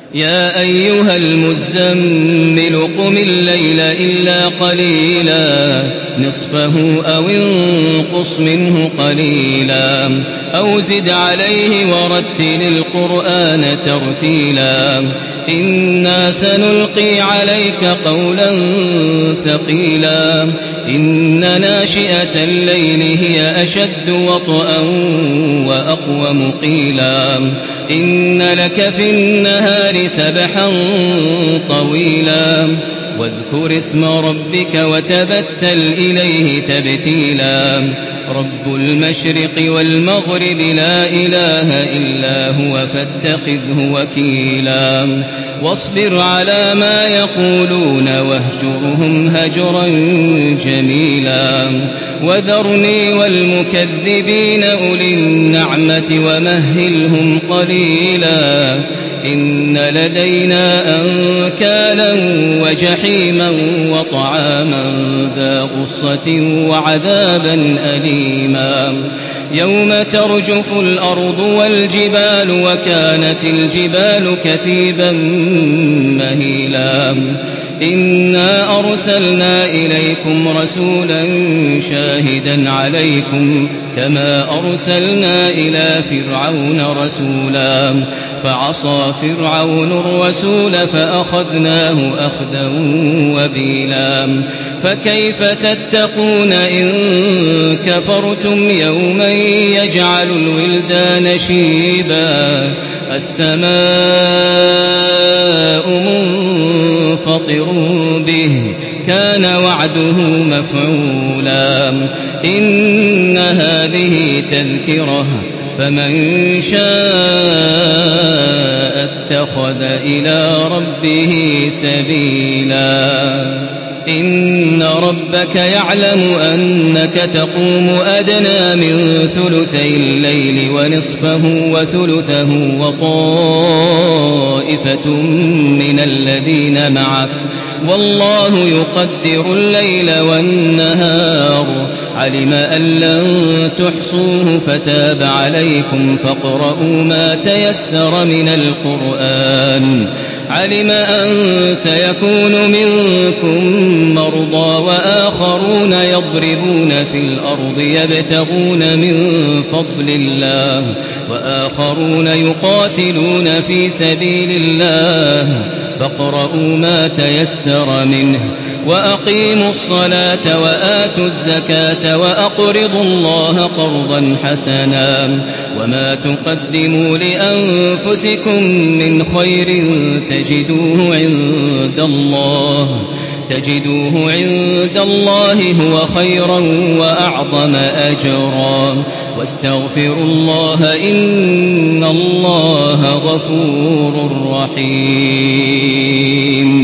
يا أيها المزمل قم الليل إلا قليلا نصفه أو انقص منه قليلا أو زد عليه ورتل القرآن ترتيلا إنا سنلقي عليك قولا ثقيلا إن ناشئة الليل هي أشد وطئا وأقوم قيلا إن لك في النهار سبحا طويلا واذكر اسم ربك وتبتل إليه تبتيلا رب المشرق والمغرب لا إله إلا هو فاتخذه وكيلا واصبر على ما يقولون واهجرهم هجرا جميلا وذرني والمكذبين أولي النعمة ومهلهم قليلا إن لدينا أنكالا وجحيما وطعاما ذا غصة وعذابا أليما يوم ترجف الأرض والجبال وكانت الجبال كثيبا مهيلا إنا أرسلنا إليكم رسولا شاهدا عليكم كما أرسلنا إلى فرعون رسولا فعصى فرعون الرسول فأخذناه أخذا وبيلا فكيف تتقون إن كفرتم يوما يجعل الولدان شيبا السماء منفطر به كان وعده مفعولا إن هذه تذكرة فمن شاء اتخذ إلى ربه سبيلا إن ربك يعلم أنك تقوم أدنى من ثلثي الليل ونصفه وثلثه وطائفة من الذين معك والله يقدر الليل والنهار علم أن لن تحصوه فتاب عليكم فاقرؤوا ما تيسر من القرآن علم أن سيكون منكم مرضى وآخرون يضربون في الأرض يبتغون من فضل الله وآخرون يقاتلون في سبيل الله فاقرؤوا ما تيسر منه وأقيموا الصلاة وآتوا الزكاة وأقرضوا الله قرضا حسنا وما تقدموا لأنفسكم من خير تجدوه عند الله هو خيرا وأعظم أجرا واستغفروا الله إن الله غفور رحيم